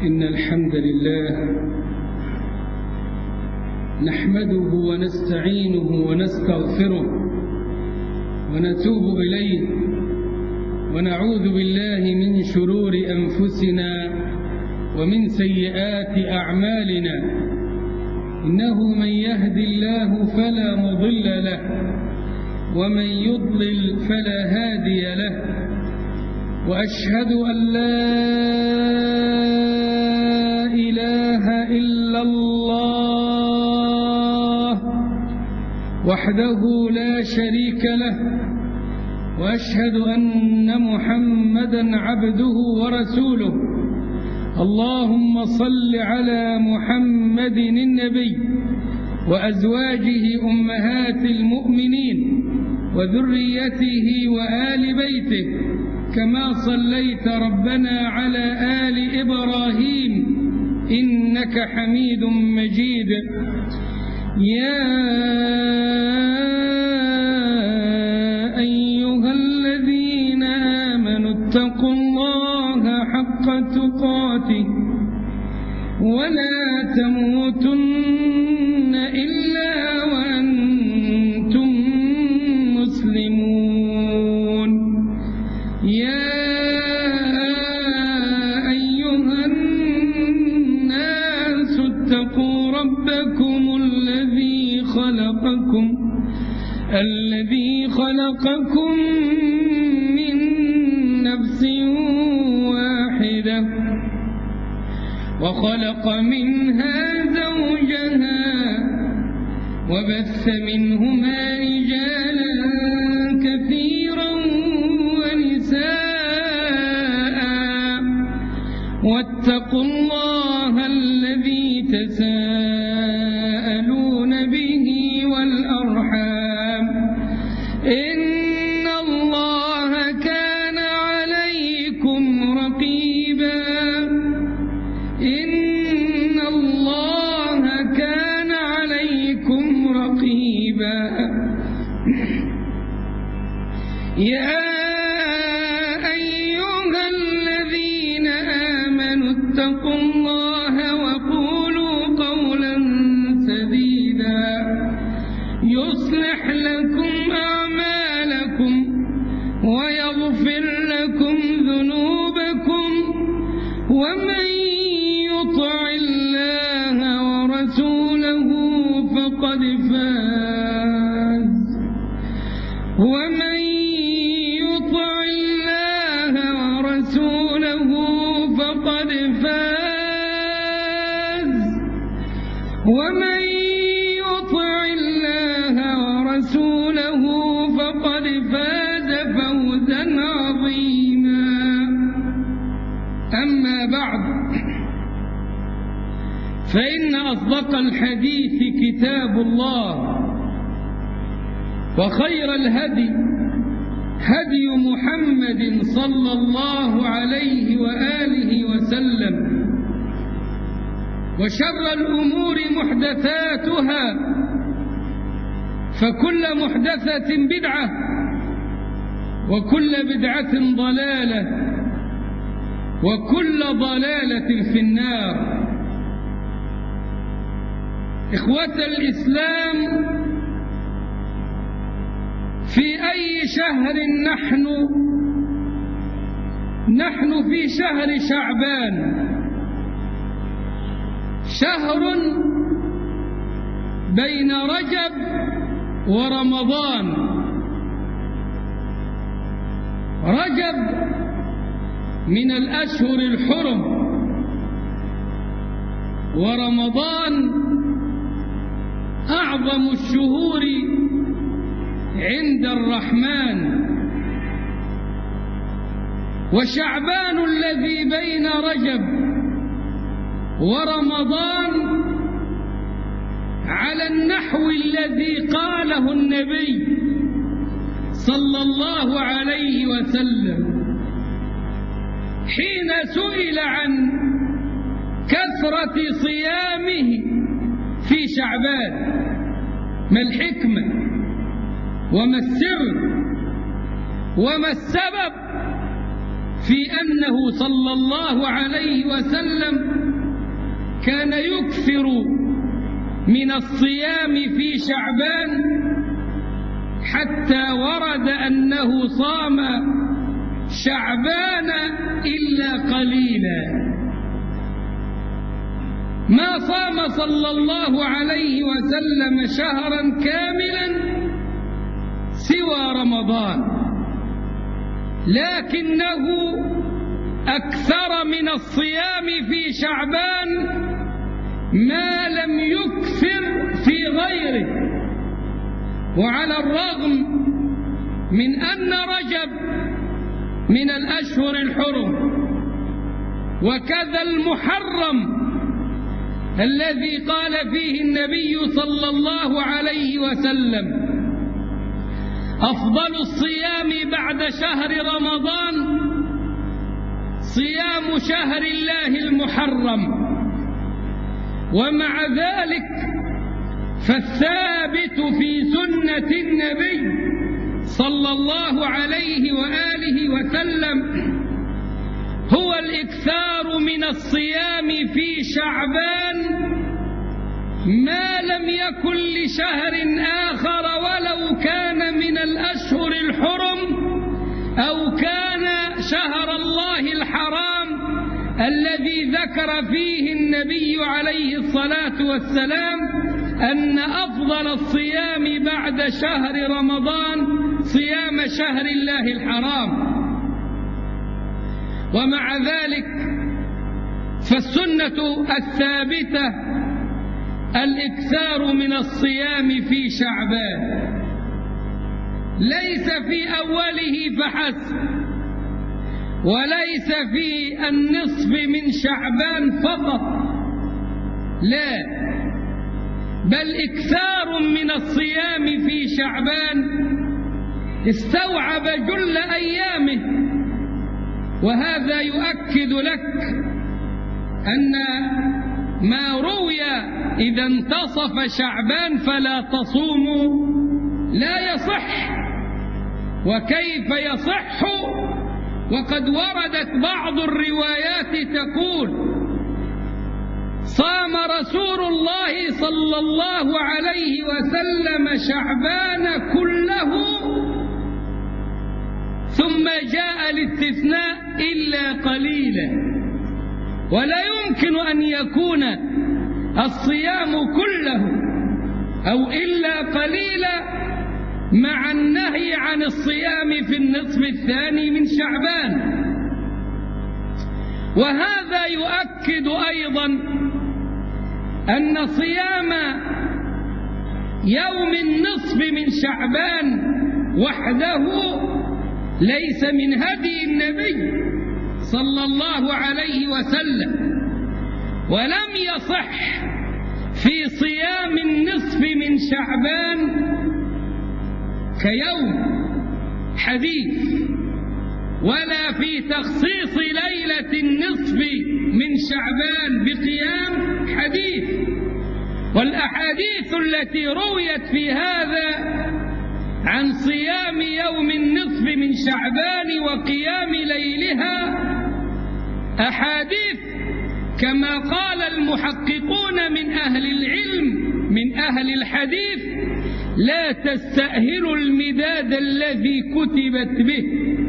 إن الحمد لله نحمده ونستعينه ونستغفره ونتوب إليه ونعوذ بالله من شرور أنفسنا ومن سيئات أعمالنا إنه من يهد الله فلا مضل له ومن يضلل فلا هادي له وأشهد أن لا إله إلا الله وحده لا شريك له وأشهد أن محمدا عبده ورسوله اللهم صل على محمد النبي وأزواجه أمهات المؤمنين وذريته وآل بيته كما صليت ربنا على آل إبراهيم إنك حميد مجيد يا أيها الذين آمنوا اتقوا الله حق تقاته ولا تموتن إلا وأنتم مسلمون يا أيها الناس اتقوا ربكم الذي خلقكم من نفس واحدة وخلق منها زوجها وبث منهما رجالا كثيرا ونساء واتقوا الله الذي تساءلون به والأرحام إن الله كان عليكم رقيبا إن الله كان عليكم رقيبا يا أيها الذين آمنوا اتقوا الله وقولوا قولا سديدا يصلح لكم أعمالكم ويغفر لكم ذنوبكم ومن يطع الله ورسوله فقد فاز ومن يطع الله ورسوله فقد فاز ومن يطع الله ورسوله فقد فاز فوزا عظيما أما بعد فإن أصدق الحديث كتاب الله وخير الهدي هدي محمد صلى الله عليه وآله وسلم وشر الأمور محدثاتها فكل محدثة بدعة وكل بدعة ضلالة وكل ضلالة في النار. إخوة الإسلام، في أي شهر نحن في شهر شعبان، شهر بين رجب ورمضان. رجب من الأشهر الحرم، ورمضان أعظم الشهور عند الرحمن، وشعبان الذي بين رجب ورمضان على النحو الذي قاله النبي صلى الله عليه وسلم حين سئل عن كثرة صيامه في شعبان: ما الحكمة وما السر وما السبب في أنه صلى الله عليه وسلم كان يكثر من الصيام في شعبان حتى ورد أنه صام شعبان إلا قليلا، ما صام صلى الله عليه وسلم شهرا كاملا سوى رمضان، لكنه أكثر من الصيام في شعبان ما لم يكثر في غيره. وعلى الرغم من أن رجب من الأشهر الحرم، وكذا المحرم الذي قال فيه النبي صلى الله عليه وسلم: أفضل الصيام بعد شهر رمضان صيام شهر الله المحرم. ومع ذلك فالثابت في سنة النبي صلى الله عليه وآله وسلم هو الإكثار من الصيام في شعبان ما لم يكن لشهر آخر ولو كان من الأشهر الحرم أو كان شهر الله الحرام الذي ذكر فيه النبي عليه الصلاة والسلام أن أفضل الصيام بعد شهر رمضان صيام شهر الله الحرام. ومع ذلك فالسنة الثابتة الإكثار من الصيام في شعبان، ليس في أوله فحسب، وليس في النصف من شعبان فقط، لا، بل إكثار من الصيام في شعبان استوعب جل أيامه. وهذا يؤكد لك أن ما روي إذا انتصف شعبان فلا تصوموا لا يصح. وكيف يصح وقد وردت بعض الروايات تقول: صام رسول الله صلى الله عليه وسلم شعبان كله، ثم جاء الاستثناء إلا قليلا. ولا يمكن أن يكون الصيام كله أو إلا قليلا مع النهي عن الصيام في النصف الثاني من شعبان. وهذا يؤكد أيضا أن صيام يوم النصف من شعبان وحده ليس من هدي النبي صلى الله عليه وسلم، ولم يصح في صيام النصف من شعبان كيوم حديث، ولا في تخصيص ليلة النصف من شعبان بقيام حديث. والأحاديث التي رويت في هذا عن صيام يوم النصف من شعبان وقيام ليلها أحاديث كما قال المحققون من أهل العلم من أهل الحديث لا تستأهل المداد الذي كتبت به.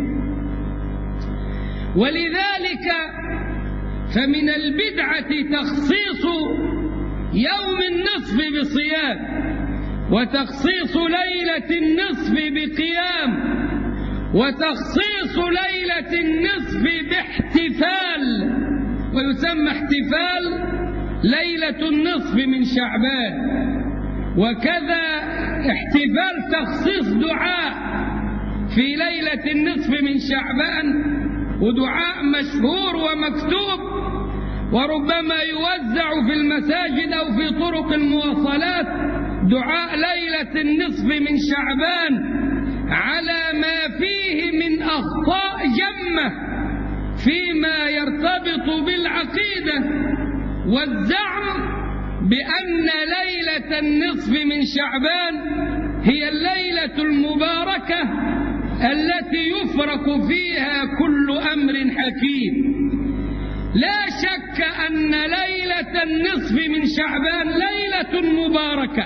ولذلك فمن البدعة تخصيص يوم النصف بصيام، وتخصيص ليلة النصف بقيام، وتخصيص ليلة النصف باحتفال، ويسمى احتفال ليلة النصف من شعبان. وكذا احتفال تخصيص دعاء في ليلة النصف من شعبان، ودعاء مشهور ومكتوب وربما يوزع في المساجد أو في طرق المواصلات، دعاء ليلة النصف من شعبان على ما فيه من أخطاء جمة فيما يرتبط بالعقيدة والزعم بأن ليلة النصف من شعبان هي الليلة المباركة التي يفرق فيها كل أمر حكيم. لا شك أن ليلة النصف من شعبان ليلة مباركة،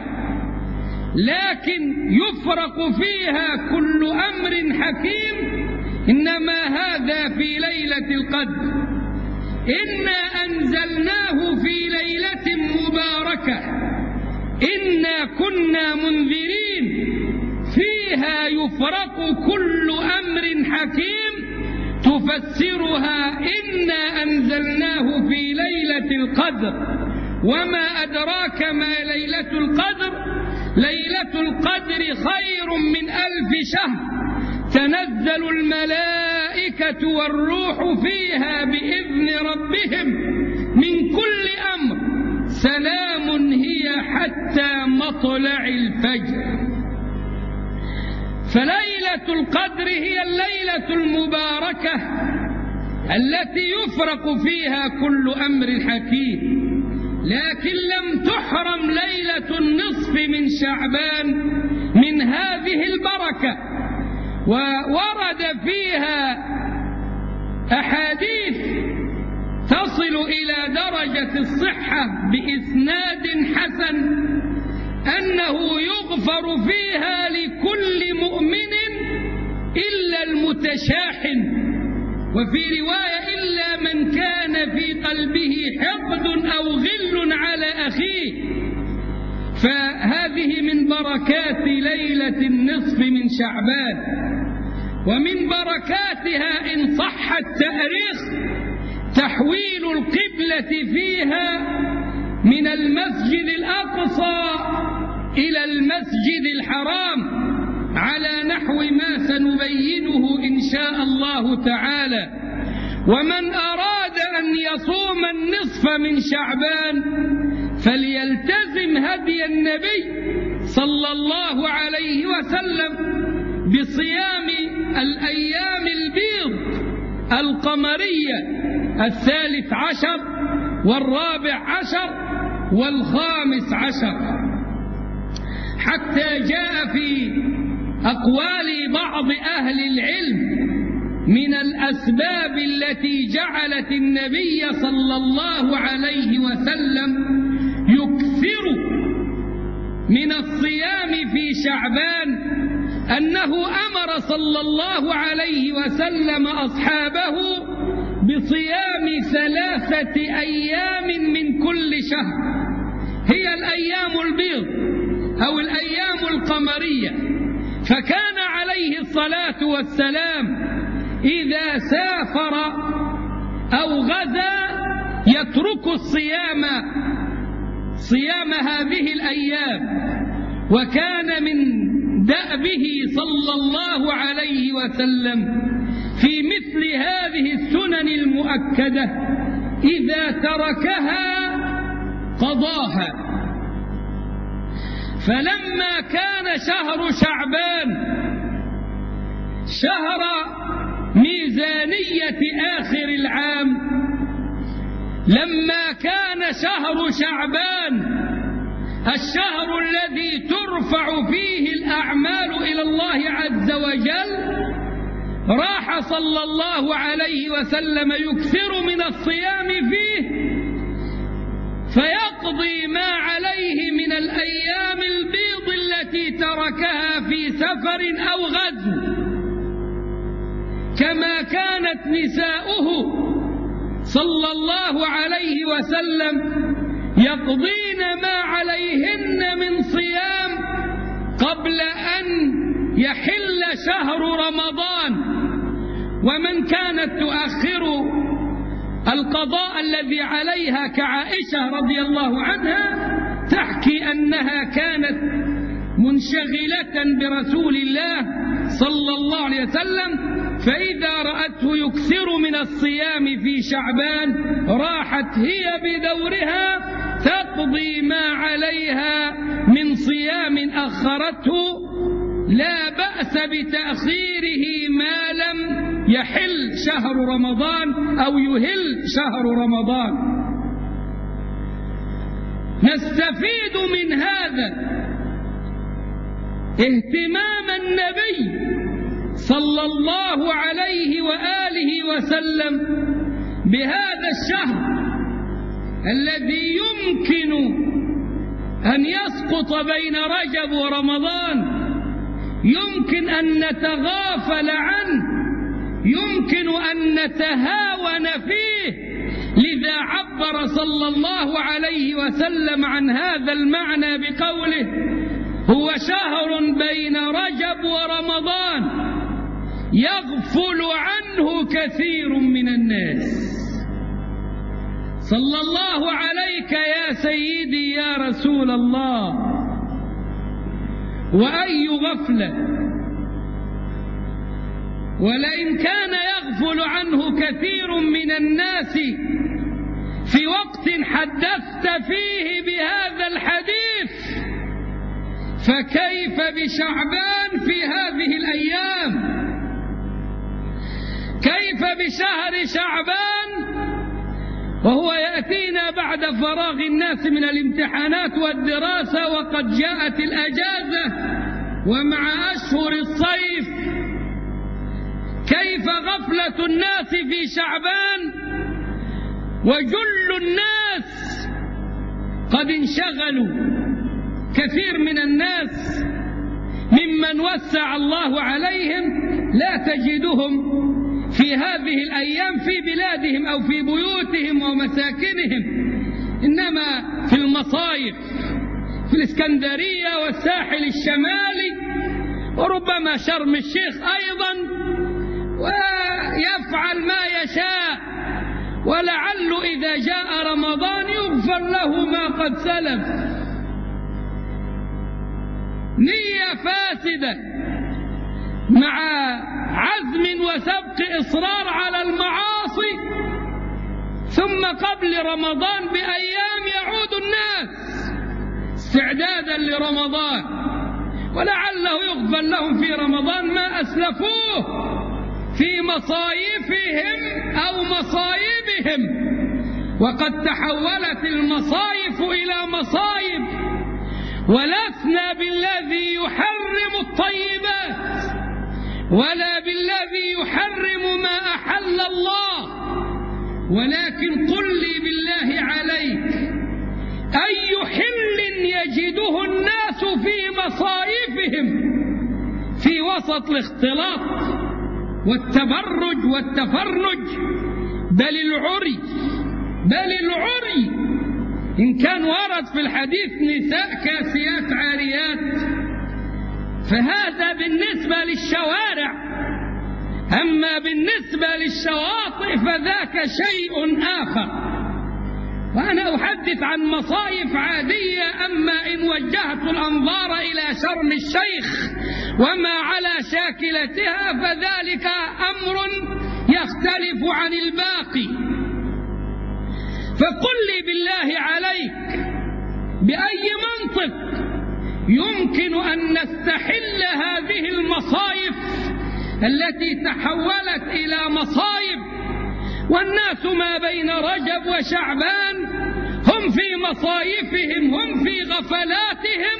لكن يفرق فيها كل أمر حكيم، إنما هذا في ليلة القدر. إنا أنزلناه في ليلة مباركة إنا كنا منذرين فيها يفرق كل أمر حكيم، تفسرها إنا أنزلناه في ليلة القدر. وما أدراك ما ليلة القدر؟ ليلة القدر خير من 1000 شهر، تنزل الملائكة والروح فيها بإذن ربهم من كل أمر، سلام هي حتى مطلع الفجر. فليلة القدر هي الليلة المباركة التي يفرق فيها كل أمر حكيم، لكن لم تحرم ليلة النصف من شعبان من هذه البركة، وورد فيها أحاديث تصل إلى درجة الصحة بإسناد حسن أنه يغفر فيها لكل مؤمن إلا المتشاحن، وفي رواية إلا من كان في قلبه حقد أو غل على أخيه. فهذه من بركات ليلة النصف من شعبان. ومن بركاتها إن صح التاريخ تحويل القبلة فيها من المسجد الأقصى إلى المسجد الحرام على نحو ما سنبينه إن شاء الله تعالى. ومن أراد أن يصوم النصف من شعبان فليلتزم هدي النبي صلى الله عليه وسلم بصيام الأيام البيض القمرية 13 و14 و15، حتى جاء في أقوال بعض أهل العلم من الأسباب التي جعلت النبي صلى الله عليه وسلم يكثر من الصيام في شعبان أنه أمر صلى الله عليه وسلم أصحابه بصيام 3 أيام من كل شهر، هي الأيام البيض أو الأيام القمرية. فكان عليه الصلاة والسلام إذا سافر أو غزا يترك صيام هذه الأيام، وكان من دأبه صلى الله عليه وسلم في مثل هذه السنن المؤكدة إذا تركها قضاها. فلما كان شهر شعبان شهر ميزانية آخر العام، لما كان شهر شعبان الشهر الذي ترفع فيه الأعمال إلى الله عز وجل، راح صلى الله عليه وسلم يكثر من الصيام فيه، فيقضي ما عليه من الأيام البيض التي تركها في سفر أو غزو، كما كانت نساؤه صلى الله عليه وسلم يقضين ما عليهن من صيام قبل أن يحل شهر رمضان. ومن كانت تؤخر القضاء الذي عليها كعائشة رضي الله عنها تحكي أنها كانت منشغلة برسول الله صلى الله عليه وسلم، فإذا رأته يكثر من الصيام في شعبان راحت هي بدورها تقضي ما عليها من صيام أخرته، لا بأس بتأخيره ما لم يحل شهر رمضان أو يهل شهر رمضان. نستفيد من هذا اهتمام النبي صلى الله عليه وآله وسلم بهذا الشهر الذي يمكن أن يسقط بين رجب ورمضان، يمكن أن نتغافل عنه، يمكن أن نتهاون فيه. لذا عبر صلى الله عليه وسلم عن هذا المعنى بقوله: هو شهر بين رجب ورمضان يغفل عنه كثير من الناس. صلى الله عليك يا سيدي يا رسول الله، وأي غفلة! ولئن كان يغفل عنه كثير من الناس في وقت حدثت فيه بهذا الحديث، فكيف بشعبان في هذه الأيام؟ كيف بشهر شعبان وهو يأتينا بعد فراغ الناس من الامتحانات والدراسة، وقد جاءت الأجازة ومع أشهر الصيف؟ كيف غفلة الناس في شعبان وجل الناس قد انشغلوا؟ كثير من الناس ممن وسع الله عليهم لا تجدهم في هذه الأيام في بلادهم أو في بيوتهم ومساكنهم، إنما في المصايف في الإسكندرية والساحل الشمالي وربما شرم الشيخ أيضا، ويفعل ما يشاء، ولعل إذا جاء رمضان يغفر له ما قد سلف. نية فاسدة مع عزم وسبق إصرار على المعاصي، ثم قبل رمضان بأيام يعود الناس استعدادا لرمضان، ولعله يغفر لهم في رمضان ما أسلفوه في مصايفهم أو مصايبهم. وقد تحولت المصايف إلى مصايب، ولسنا بالذي يحرم الطيبات ولا بالذي يحرم ما أحل الله، ولكن قل لي بالله عليك أي حل يجده الناس في مصايفهم في وسط الاختلاط والتبرج والتفرج، بل العري إن كان ورد في الحديث نساء كاسيات عاريات فهذا بالنسبة للشوارع، أما بالنسبة للشواطئ فذاك شيء آخر. وأنا أحدث عن مصايف عادية، أما إن وجهت الأنظار إلى شرم الشيخ وما على شاكلتها فذلك أمر يختلف عن الباقي. فقل لي بالله عليك بأي منطق يمكن أن نستحل هذه المصايف التي تحولت إلى مصايب، والناس ما بين رجب وشعبان هم في مصايفهم، هم في غفلاتهم.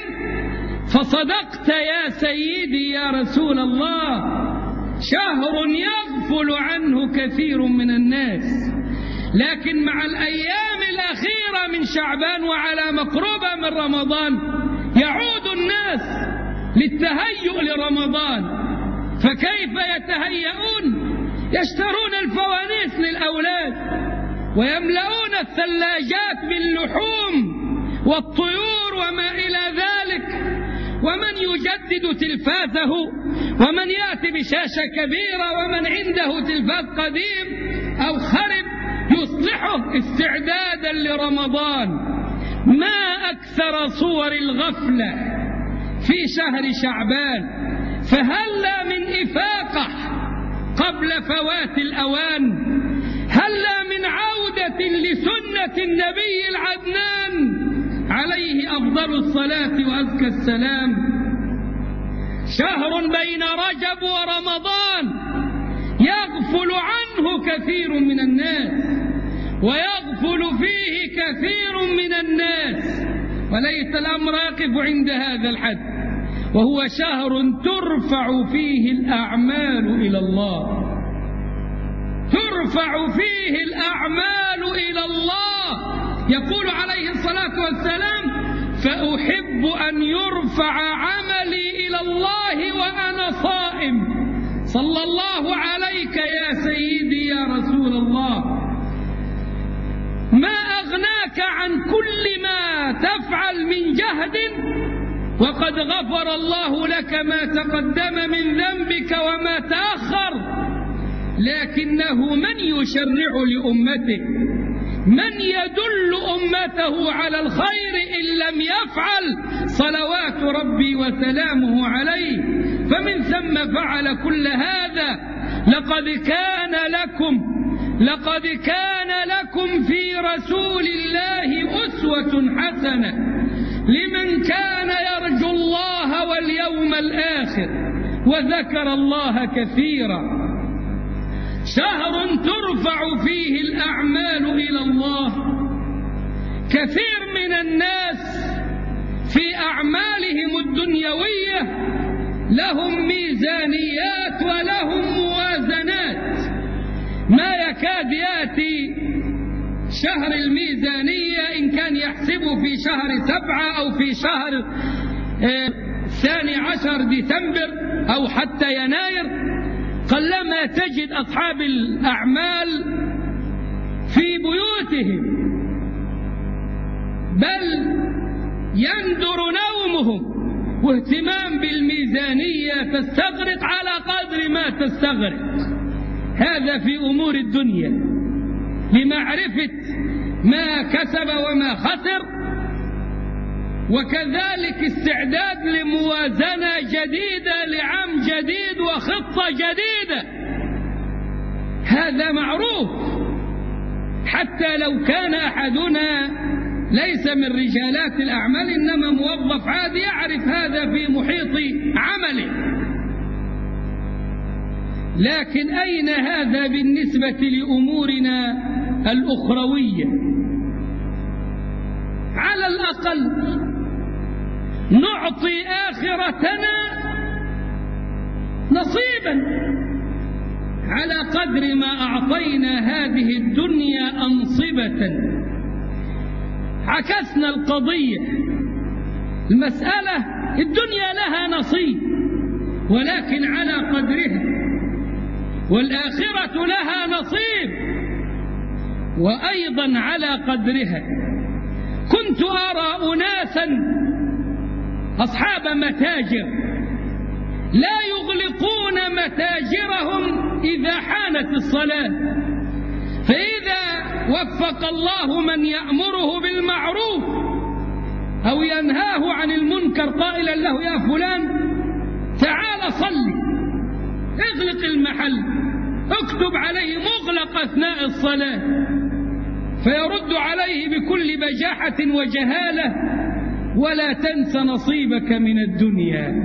فصدقت يا سيدي يا رسول الله، شهر يغفل عنه كثير من الناس. لكن مع الأيام الأخيرة من شعبان وعلى مقربة من رمضان يعود الناس للتهيؤ لرمضان، فكيف يتهيئون؟ يشترون الفوانيس للأولاد ويملؤون الثلاجات باللحوم والطيور وما إلى ذلك، ومن يجدد تلفازه، ومن يأتي بشاشة كبيرة، ومن عنده تلفاز قديم أو خرب يصلحه استعدادا لرمضان. ما أكثر صور الغفلة في شهر شعبان، فهلا من إفاقة قبل فوات الأوان، هلا من عودة لسنة النبي العدنان عليه أفضل الصلاة وأزكى السلام. شهر بين رجب ورمضان يغفل عنه كثير من الناس، ويغفل فيه كثير من الناس، وليس الأمر يقف عند هذا الحد، وهو شهر ترفع فيه الأعمال إلى الله، ترفع ترفع فيه الأعمال إلى الله. يقول عليه الصلاة والسلام: فأحب أن يرفع عملي إلى الله وأنا صائم. صلى الله عليك يا سيدي يا رسول الله. ما أغناك عن كل ما تفعل من جهد وقد غفر الله لك ما تقدم من ذنبك وما تأخر، لكنه من يشرع لأمته، من يدل أمته على الخير إن لم يفعل، صلوات ربي وسلامه عليه. فمن ثم فعل كل هذا. لقد كان لكم في رسول الله أسوة حسنة لمن كان يرجو الله واليوم الآخر وذكر الله كثيرا. شهر ترفع فيه الأعمال إلى الله. كثير من الناس في أعمالهم الدنيوية لهم ميزانيات ولهم موازنات. ما يكاد يأتي شهر الميزانية إن كان يحسبه في شهر 7 أو في شهر 12 ديسمبر أو حتى يناير، قلما تجد أصحاب الأعمال في بيوتهم، بل يندر نومهم، واهتمام بالميزانية تستغرق على قدر ما تستغرق. هذا في أمور الدنيا لمعرفة ما كسب وما خسر، وكذلك استعداد لموازنة جديدة لعام جديد وخطة جديدة. هذا معروف، حتى لو كان أحدنا ليس من رجالات الأعمال إنما موظف عادي يعرف هذا في محيط عمله. لكن أين هذا بالنسبة لأمورنا الأخروية؟ على الأقل نعطي آخرتنا نصيبا على قدر ما أعطينا هذه الدنيا أنصبة. عكسنا القضية، المسألة الدنيا لها نصيب ولكن على قدرها، والآخرة لها نصيب وأيضا على قدرها. كنت أرى أناسا أصحاب متاجر لا يغلقون متاجرهم إذا حانت الصلاة، فإذا وفق الله من يأمره بالمعروف أو ينهاه عن المنكر قائلا له: يا فلان تعال صلي، اغلق المحل، اكتب عليه مغلق أثناء الصلاة، فيرد عليه بكل بجاحة وجهالة: ولا تنس نصيبك من الدنيا.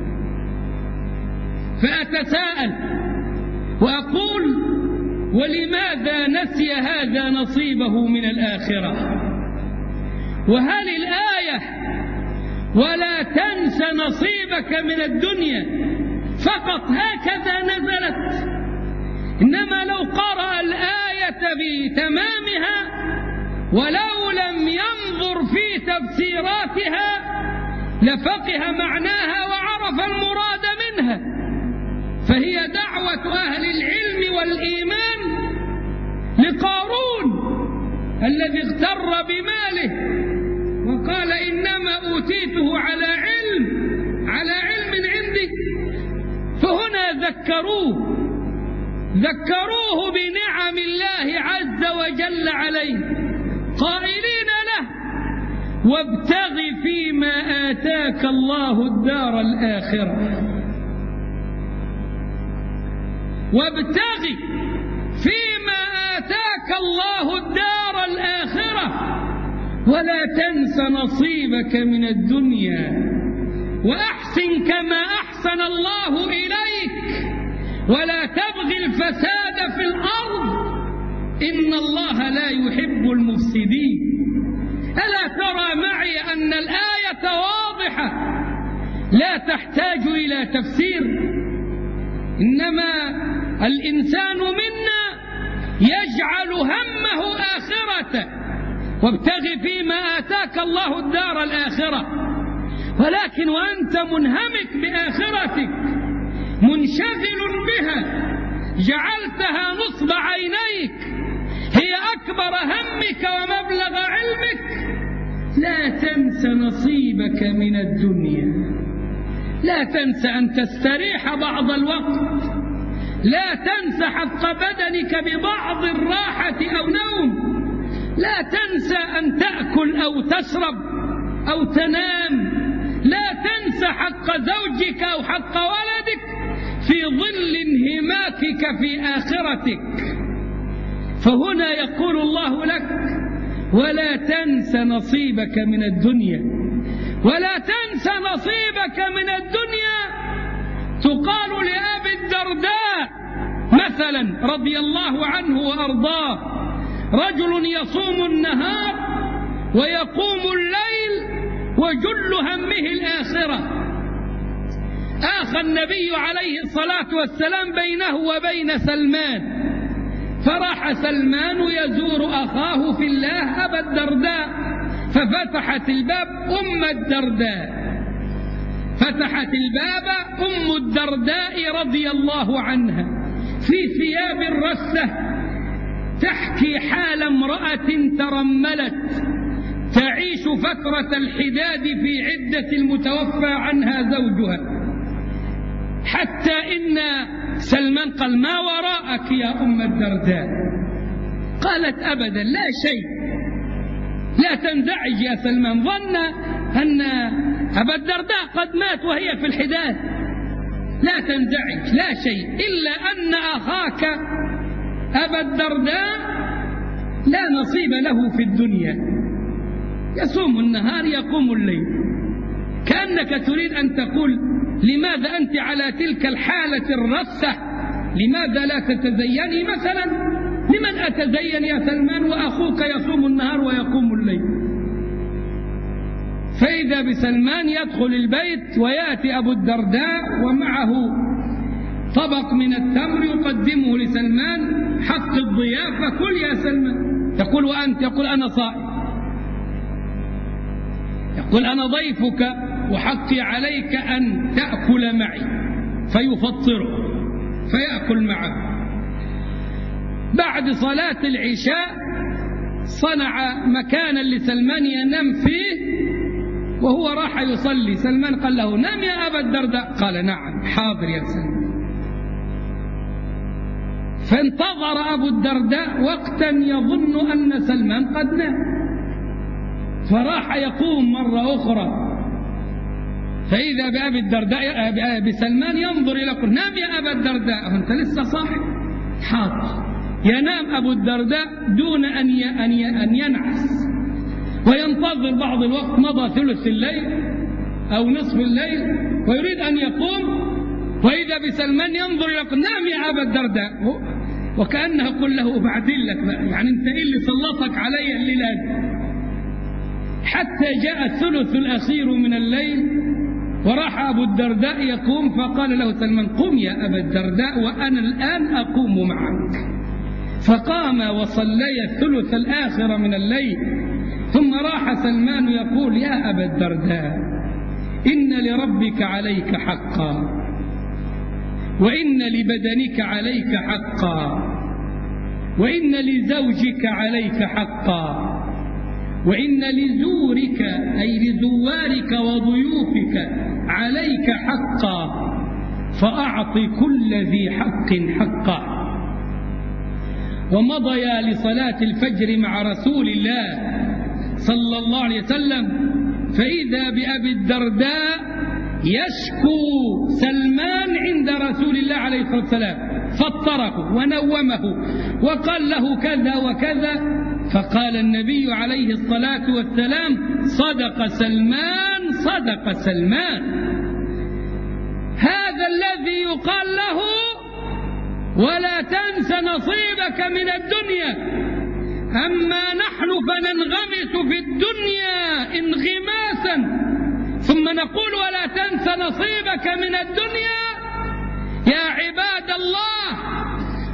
فأتساءل وأقول: ولماذا نسي هذا نصيبه من الآخرة؟ وهل الآية ولا تنس نصيبك من الدنيا فقط هكذا نزلت؟ إنما لو قرأ الآية بتمامها ولو لم ينظر في تفسيراتها لفقه معناها وعرف المراد منها. فهي دعوة أهل العلم والإيمان لقارون الذي اغتر بماله وقال: إنما أوتيته على علم عندي. فهنا ذكروه بنعم الله عز وجل عليه، قائلين له: وابتغ فيما آتاك الله الدار الآخرة، وابتغ فيما آتاك الله الدار الآخرة ولا تنس نصيبك من الدنيا، وأحسن كما أحسن الله إليك، ولا تبغي الفساد في الأرض، إن الله لا يحب المفسدين. ألا ترى معي أن الآية واضحة لا تحتاج إلى تفسير؟ إنما الإنسان منا يجعل همه آخرته، وابتغ فيما آتاك الله الدار الآخرة. ولكن وأنت منهمك بآخرتك منشغل بها جعلتها نصب عينيك هي أكبر همك ومبلغ علمك، لا تنس نصيبك من الدنيا. لا تنس أن تستريح بعض الوقت، لا تنس حق بدنك ببعض الراحة أو نوم، لا تنس أن تأكل أو تشرب أو تنام، لا تنس حق زوجك أو حق ولدك في ظل انهماكك في آخرتك. فهنا يقول الله لك: ولا تنس نصيبك من الدنيا. ولا تنس نصيبك من الدنيا تقال لأبي الدرداء مثلا رضي الله عنه وأرضاه: رجل يصوم النهار ويقوم الليل وجل همه الآخرة. آخى النبي عليه الصلاة والسلام بينه وبين سلمان، فراح سلمان يزور أخاه في الله أبا الدرداء، ففتحت الباب أم الدرداء، فتحت الباب أم الدرداء رضي الله عنها في ثياب رثة تحكي حال امرأة ترملت تعيش فترة الحداد في عدة المتوفى عنها زوجها، حتى إن سلمان قال: ما وراءك يا أم الدرداء؟ قالت: أبدا لا شيء. لا تنزعج يا سلمان، ظن أن أبا الدرداء قد مات وهي في الحداد. لا تنزعج، لا شيء، إلا أن أخاك أبا الدرداء لا نصيب له في الدنيا، يصوم النهار يقوم الليل. كأنك تريد أن تقول: لماذا أنت على تلك الحالة الرثة؟ لماذا لا تتزيني مثلا؟ لمن أتزين يا سلمان وأخوك يصوم النهار ويقوم الليل؟ فإذا بسلمان يدخل البيت ويأتي أبو الدرداء ومعه طبق من التمر يقدمه لسلمان حق الضيافة: كل يا سلمان. يقول: وأنت؟ يقول: أنا صائم. يقول: أنا ضيفك وحقي عليك أن تأكل معي. فيفطره فيأكل معه. بعد صلاة العشاء صنع مكانا لسلمان ينام فيه وهو راح يصلي. سلمان قال له: نام يا أبا الدرداء. قال: نعم حاضر يا سلمان. فانتظر أبو الدرداء وقتا يظن أن سلمان قد نام، فراح يقوم مرة أخرى، فإذا بأبي الدرداء بسلمان ينظر إلى قل: نام يا أبا الدرداء. أنت لسه صاحي؟ حاضر. ينام أبو الدرداء دون أن ينعس، وينتظر بعض الوقت، مضى ثلث الليل أو نصف الليل ويريد أن يقوم، وإذا بسلمان ينظر إلى قل: نام يا أبا الدرداء. وكأنه يقول له: أبعدين لك بقى، يعني أنت إيه اللي سلطك علي الليلة دي؟ حتى جاء الثلث الأخير من الليل وراح أبو الدرداء يقوم، فقال له سلمان: قم يا أبا الدرداء وأنا الآن أقوم معك. فقام وصلي الثلث الآخر من الليل، ثم راح سلمان يقول: يا أبا الدرداء، إن لربك عليك حقا، وإن لبدنك عليك حقا، وإن لزوجك عليك حقا، وإن لزورك أي لزوارك وضيوفك عليك حقا، فأعط كل ذي حق حقا. ومضيا لصلاة الفجر مع رسول الله صلى الله عليه وسلم، فإذا بأبي الدرداء يشكو سلمان عند رسول الله عليه الصلاة والسلام، فطره ونومه وقال له كذا وكذا. فقال النبي عليه الصلاة والسلام: صدق سلمان، صدق سلمان. هذا الذي يقال له: ولا تنس نصيبك من الدنيا. أما نحن فننغمس في الدنيا انغماسا ثم نقول: ولا تنس نصيبك من الدنيا. يا عباد الله،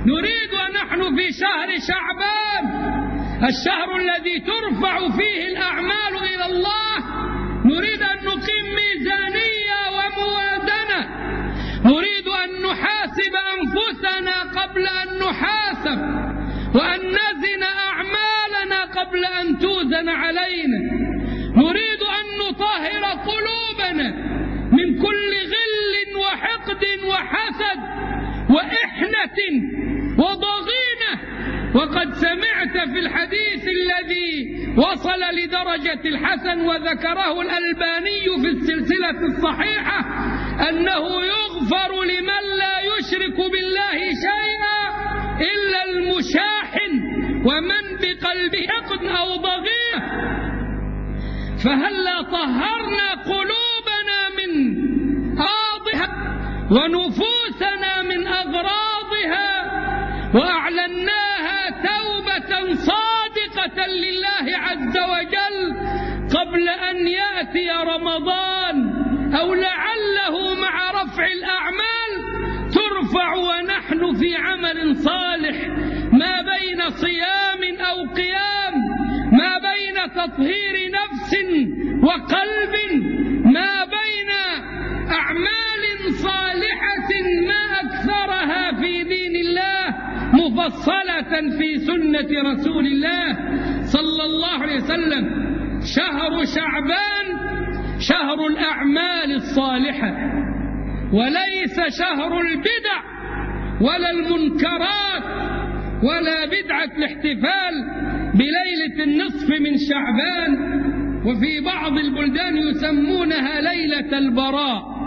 نريد ونحن في شهر شعبان الشهر الذي ترفع فيه الأعمال إلى الله نريد أن نقيم ميزانية وموازنة، نريد أن نحاسب أنفسنا قبل أن نحاسب، وأن نزن أعمالنا قبل أن توزن علينا، نريد أن نطهر قلوبنا من كل غل وحقد وحسد وإحنة وضغينة. وقد سمعت في الحديث الذي وصل لدرجة الحسن وذكره الألباني في السلسلة الصحيحة أنه يغفر لمن لا يشرك بالله شيئا إلا المشاحن ومن بقلبه حقد أو ضغينة. فهلا طهرنا قلوبنا من آضها ونفوسنا من أغراضها وأعلناها توبة صادقة لله عز وجل قبل أن يأتي رمضان، أو لعله مع رفع الأعمال ترفع ونحن في عمل صالح، ما بين صيام أو قيام، ما بين تطهير نفس وقلب، ما بين أعمال صالحة ما أكثرها في دين الله مفصلة في سنة رسول الله صلى الله عليه وسلم. شهر شعبان شهر الأعمال الصالحة، وليس شهر البدع ولا المنكرات ولا بدعة الاحتفال بليلة النصف من شعبان. وفي بعض البلدان يسمونها ليلة البراء.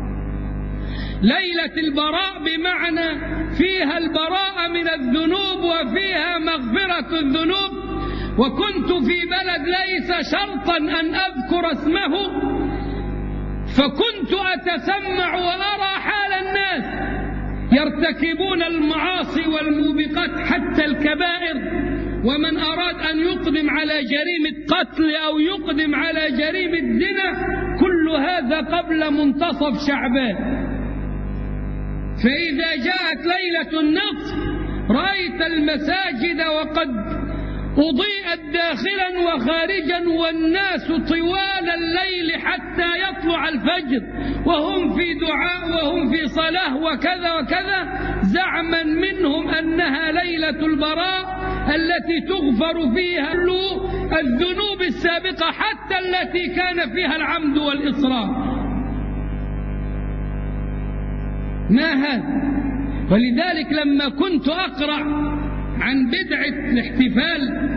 ليلة البراء بمعنى فيها البراءة من الذنوب وفيها مغفرة الذنوب. وكنت في بلد ليس شرطا أن أذكر اسمه، فكنت أتسمع وأرى حال الناس يرتكبون المعاصي والموبقات حتى الكبائر، ومن أراد أن يقدم على جريمة قتل أو يقدم على جريمة زنا، كل هذا قبل منتصف شعبان. فإذا جاءت ليلة النصف رأيت المساجد وقد أضيئت داخلا وخارجا، والناس طوال الليل حتى يطلع الفجر وهم في دعاء وهم في صلاة وكذا وكذا، زعما منهم أنها ليلة البراء التي تغفر فيها الذنوب السابقة حتى التي كان فيها العمد والإصرار. ما هذا؟ ولذلك لما كنت أقرأ عن بدعة الاحتفال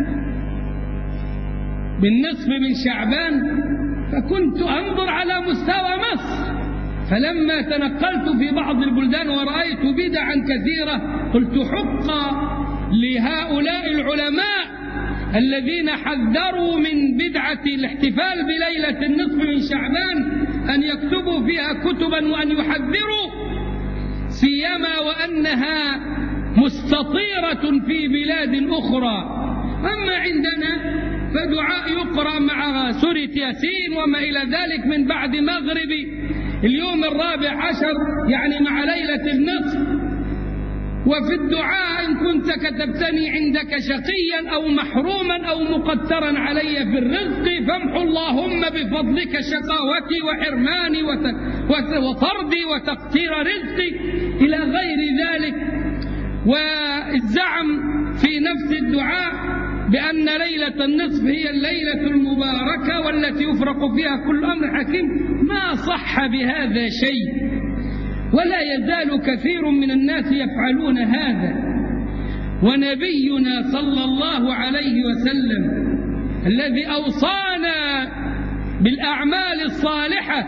بالنصف من شعبان فكنت أنظر على مستوى مصر، فلما تنقلت في بعض البلدان ورأيت بدعا كثيرة قلت حق لهؤلاء العلماء الذين حذروا من بدعة الاحتفال بليلة النصف من شعبان أن يكتبوا فيها كتبا وأن يحذروا، سيما وأنها مستطيرة في بلاد أخرى. أما عندنا فدعاء يقرأ مع سورة ياسين وما إلى ذلك من بعد مغرب اليوم 14 يعني مع ليلة النصف. وفي الدعاء إن كنت كتبتني عندك شقيا أو محروما أو مقترا علي في الرزق فامحو اللهم بفضلك شقاوتي وحرماني وطردي وتقتير رزقي إلى غير ذلك. والزعم في نفس الدعاء بأن ليلة النصف هي الليلة المباركة والتي يفرق فيها كل أمر حكيم، ما صح بهذا شيء، ولا يزال كثير من الناس يفعلون هذا. ونبينا صلى الله عليه وسلم الذي أوصانا بالأعمال الصالحة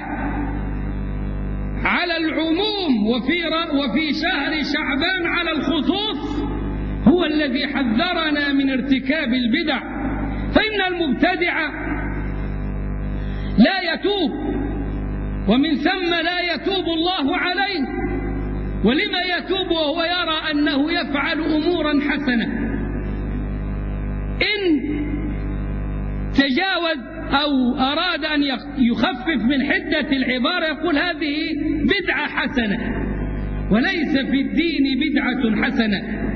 على العموم وفي شهر شعبان على الخصوص هو الذي حذرنا من ارتكاب البدع. فإن المبتدع لا يتوب، ومن ثم لا يتوب الله عليه. ولما يتوب وهو يرى أنه يفعل أمورا حسنة؟ إن تجاوز أو أراد أن يخفف من حدة العبارة يقول هذه بدعة حسنة، وليس في الدين بدعة حسنة.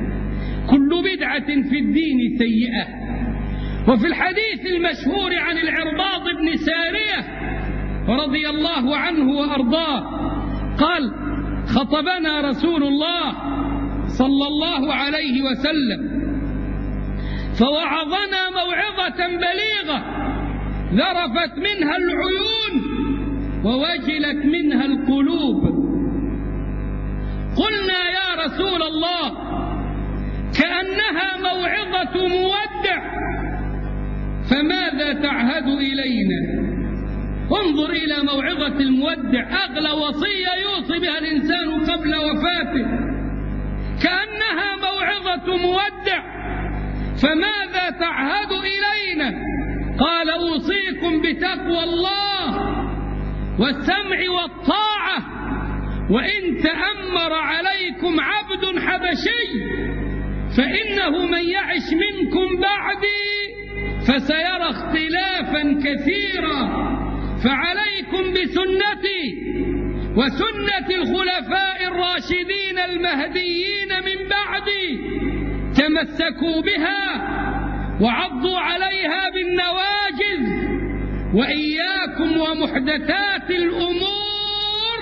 كل بدعة في الدين سيئة. وفي الحديث المشهور عن العرباض بن سارية رضي الله عنه وأرضاه قال: خطبنا رسول الله صلى الله عليه وسلم فوعظنا موعظة بليغة ذرفت منها العيون ووجلت منها القلوب. قلنا: يا رسول الله، كأنها موعظة مودع، فماذا تعهد إلينا؟ انظر إلى موعظة المودع، أغلى وصية يوصي بها الإنسان قبل وفاته، كأنها موعظة مودع، فماذا تعهد إلينا؟ قال: أوصيكم بتقوى الله والسمع والطاعة، وإن تأمر عليكم عبد حبشي فإنه من يعش منكم بعدي فسيرى اختلافا كثيرا، فعليكم بسنتي وسنة الخلفاء الراشدين المهديين من بعدي، تمسكوا بها وعضوا عليها بالنواجذ، وإياكم ومحدثات الأمور،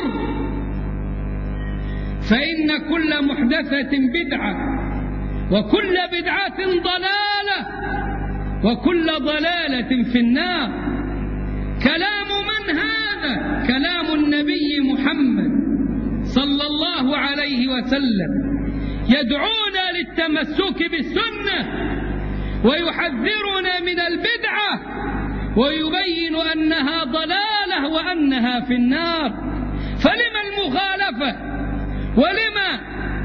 فإن كل محدثة بدعة وكل بدعة ضلالة وكل ضلالة في النار. كلام من هذا؟ كلام النبي محمد صلى الله عليه وسلم، يدعونا للتمسك بالسنة ويحذرنا من البدعة ويبين أنها ضلالة وأنها في النار. فلما المخالفة؟ ولما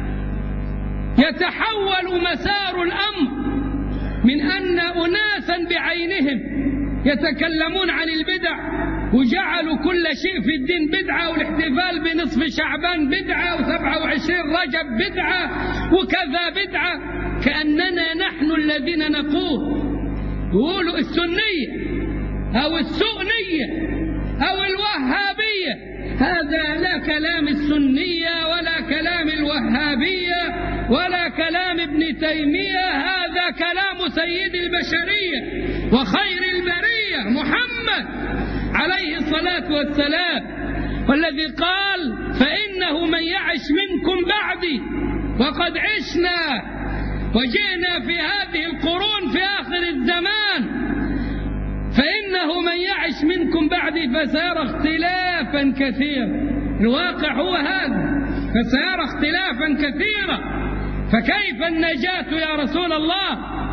يتحول مسار الأمر من أن أناسا بعينهم يتكلمون عن البدع وجعلوا كل شيء في الدين بدعة، والاحتفال بنصف شعبان بدعة، و27 رجب بدعة، وكذا بدعة، كأننا نحن الذين يقولوا السنية أو السؤنية أو الوهابية. هذا لا كلام السنية ولا كلام الوهابية ولا كلام ابن تيمية، هذا كلام سيد البشرية وخير البرية محمد عليه الصلاة والسلام، والذي قال: فإنه من يعش منكم بعدي، وقد عشنا وجئنا في هذه القرون في آخر الزمان، فإنه من يعش منكم بعدي فسيرى اختلافا كثيرا. الواقع هو هذا، فسيرى اختلافا كثيرا، فكيف النجاة يا رسول الله؟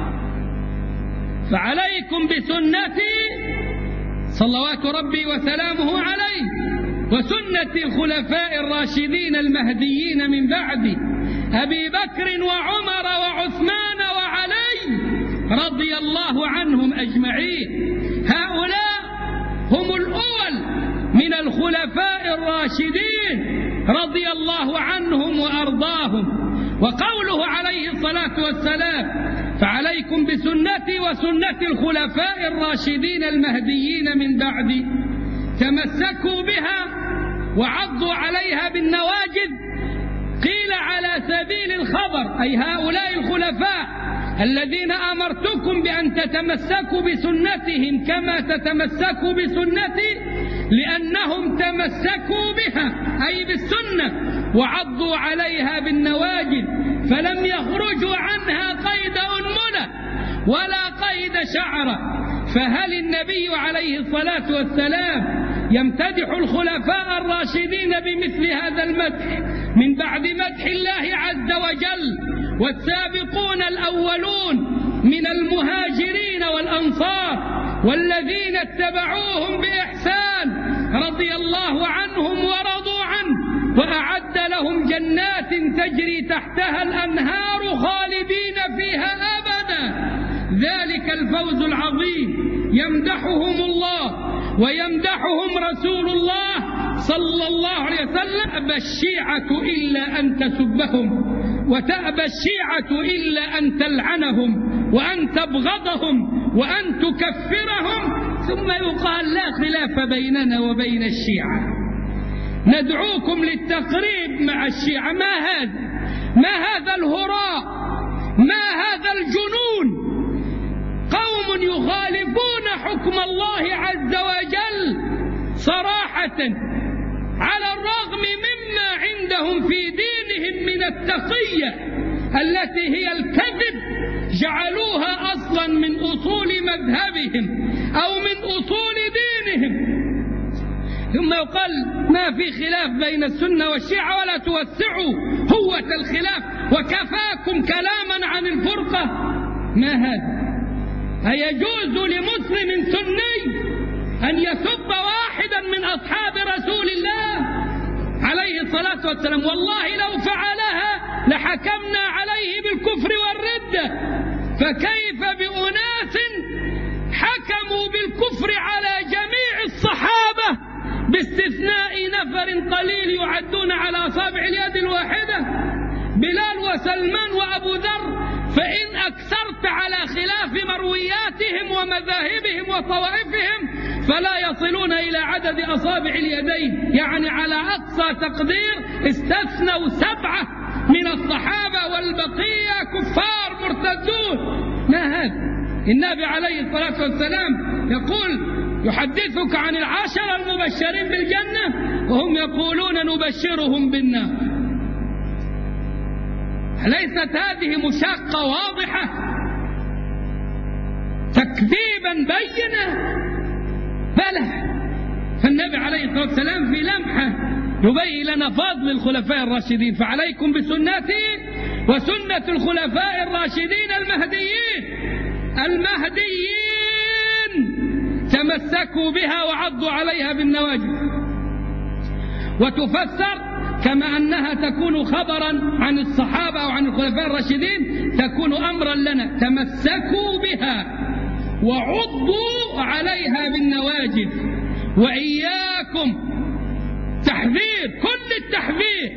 فعليكم بسنتي صلوات ربي وسلامه عليه وسنة الخلفاء الراشدين المهديين من بعدي، أبي بكر وعمر وعثمان وعلي رضي الله عنهم أجمعين. هؤلاء هم الأول من الخلفاء الراشدين رضي الله عنهم وأرضاهم. وقوله عليه الصلاة والسلام: فعليكم بسنتي وسنة الخلفاء الراشدين المهديين من بعدي، تمسكوا بها وعضوا عليها بالنواجذ. قيل على سبيل الخبر، أي هؤلاء الخلفاء الذين أمرتكم بأن تتمسكوا بسنتهم كما تتمسكوا بسنتي، لأنهم تمسكوا بها أي بالسنة وعضوا عليها بالنواجذ، فلم يخرجوا عنها قيد أنملة ولا قيد شعرة. فهل النبي عليه الصلاة والسلام يمتدح الخلفاء الراشدين بمثل هذا المدح من بعد مدح الله عز وجل؟ والسابقون الأولون من المهاجرين والأنصار والذين اتبعوهم بإحسان رضي الله عنهم ورضوا عنه، وأعد لهم جنات تجري تحتها الأنهار خالدين فيها أبدا، ذلك الفوز العظيم. يمدحهم الله ويمدحهم رسول الله صلى الله عليه وسلم. تأبى الشيعة إلا أن تسبهم، وتأبى الشيعة إلا أن تلعنهم وأن تبغضهم وأن تكفرهم، ثم يقال لا خلاف بيننا وبين الشيعة، ندعوكم للتقريب مع الشيعة. ما هذا الهراء ما هذا الجنون؟ قوم يخالفون حكم الله عز وجل صراحة على الرغم مما عندهم في دينهم من التقية التي هي الكذب، جعلوها أصلا من أصول مذهبهم أو من أصول دينهم. ثم يقال ما في خلاف بين السنة والشيعة ولا توسعوا هوة الخلاف وكفاكم كلاما عن الفرقة. ما هذا؟ أيجوز لمسلم سني أن يسب واحدا من أصحاب رسول الله عليه الصلاة والسلام؟ والله لو فعلها لحكمنا عليه بالكفر والردة، فكيف بأناس حكموا بالكفر على جميع الصحابة باستثناء نفر قليل يعدون على أصابع اليد الواحدة، بلال وسلمان وأبو ذر. فإن أكثرت على خلاف مروياتهم ومذاهبهم وطوائفهم فلا يصلون إلى عدد أصابع اليدين، يعني على أقصى تقدير استثنوا 7 من الصحابة والبقية كفار مرتدون. ما هذا؟ النبي عليه الصلاة والسلام يقول يحدثك عن 10 المبشرين بالجنة وهم يقولون نبشرهم بالنار. أليست هذه مشاقة واضحة تكذيبا بينا؟ بلى. فالنبي عليه الصلاة والسلام في لمحة يبين لنا فضل الخلفاء الراشدين، فعليكم بسنتي وسنة الخلفاء الراشدين المهديين تمسكوا بها وعضوا عليها بالنواجذ. وتفسر كما أنها تكون خبرا عن الصحابة أو عن الخلفاء الراشدين تكون أمرا لنا، تمسكوا بها وعضوا عليها بالنواجذ. وإياكم، تحذير كل التحذير،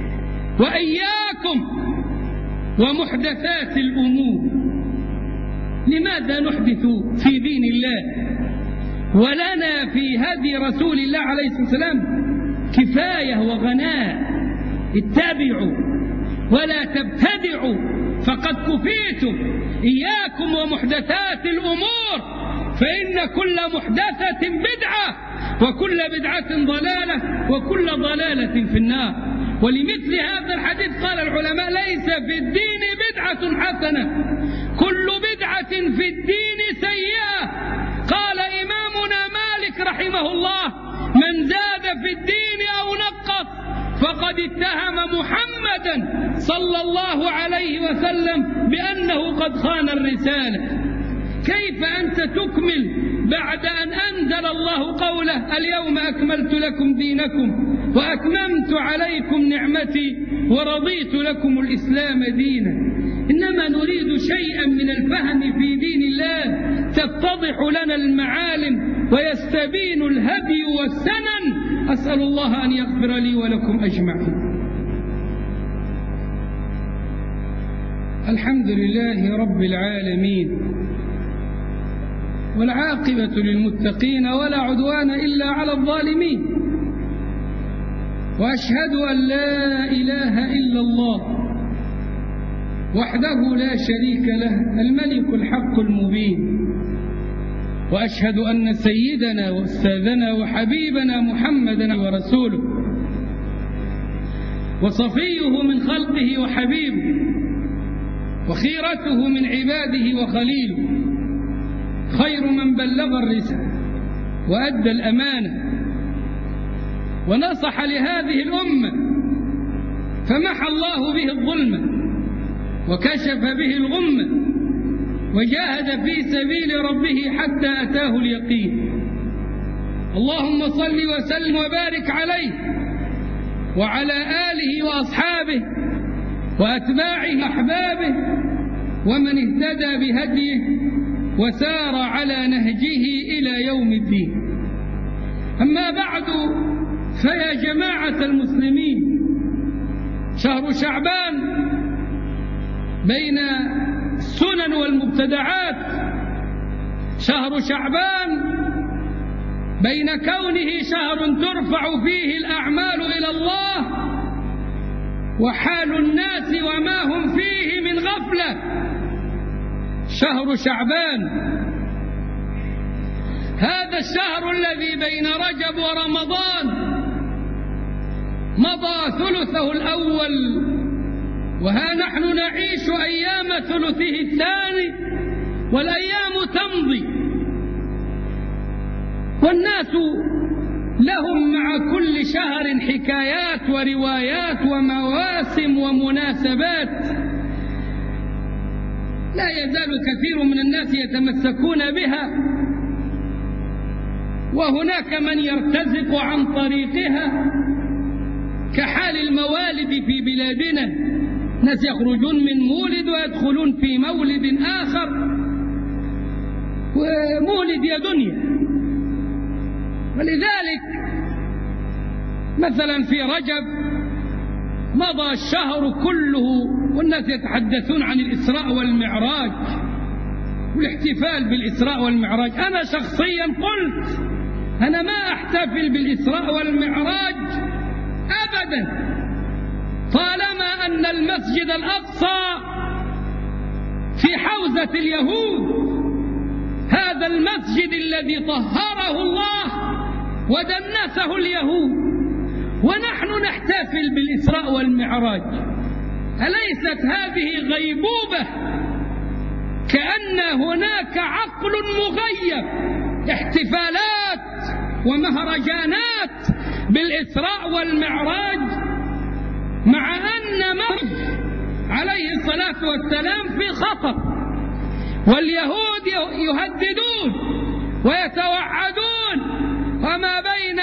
وإياكم ومحدثات الأمور. لماذا نحدث في دين الله ولنا في هدي رسول الله عليه الصلاة والسلام كفاية وغناء؟ اتبعوا ولا تبتدعوا فقد كفيتم. إياكم ومحدثات الأمور، فإن كل محدثة بدعة وكل بدعة ضلالة وكل ضلالة في النار. ولمثل هذا الحديث قال العلماء ليس في الدين بدعة حسنة، كل بدعة في الدين سيئة. قال إمامنا مالك رحمه الله من زاد في الدين أو نقص فقد اتهم محمدا صلى الله عليه وسلم بأنه قد خان الرسالة. كيف أنت تكمل بعد أن أنزل الله قوله اليوم أكملت لكم دينكم وأتممت عليكم نعمتي ورضيت لكم الإسلام دينا؟ إنما نريد شيئا من الفهم في دين الله تتضح لنا المعالم ويستبين الهدي والسنن. أسأل الله أن يغفر لي ولكم أجمعين. الحمد لله رب العالمين، والعاقبة للمتقين ولا عدوان إلا على الظالمين، وأشهد أن لا إله إلا الله وحده لا شريك له الملك الحق المبين، وأشهد أن سيدنا وأستاذنا وحبيبنا محمدا ورسوله وصفيه من خلقه وحبيبه وخيرته من عباده وخليله، خير من بلغ الرسالة وأدى الأمانة ونصح لهذه الأمة، فمحى الله به الظلمة وكشف به الغمة وجاهد في سبيل ربه حتى أتاه اليقين. اللهم صل وسلم وبارك عليه وعلى آله وأصحابه وأتباعه أحبابه ومن اهتدى بهديه وسار على نهجه إلى يوم الدين. أما بعد، فيا جماعة المسلمين، شهر شعبان بين السنن والمبتدعات، شهر شعبان بين كونه شهر ترفع فيه الأعمال إلى الله وحال الناس وما هم فيه من غفلة. شهر شعبان هذا الشهر الذي بين رجب ورمضان مضى ثلثه الأول، وها نحن نعيش أيام ثلثه الثاني، والأيام تمضي، والناس لهم مع كل شهر حكايات وروايات ومواسم ومناسبات لا يزال كثير من الناس يتمسكون بها، وهناك من يرتزق عن طريقها، كحال الموالد في بلادنا، ناس يخرجون من مولد ويدخلون في مولد آخر، ومولد يا دنيا. ولذلك مثلا في رجب مضى الشهر كله والناس يتحدثون عن الإسراء والمعراج والاحتفال بالإسراء والمعراج. أنا شخصيا قلت أنا ما أحتفل بالإسراء والمعراج أبدا طالما أن المسجد الأقصى في حوزة اليهود، هذا المسجد الذي طهره الله ودنسه اليهود، ونحن نحتفل بالإسراء والمعراج. أليست هذه غيبوبة؟ كأن هناك عقل مغيب، احتفالات ومهرجانات بالإسراء والمعراج، مع أن مريم عليه الصلاة والسلام في خطر، واليهود يهددون ويتوعدون، وما بين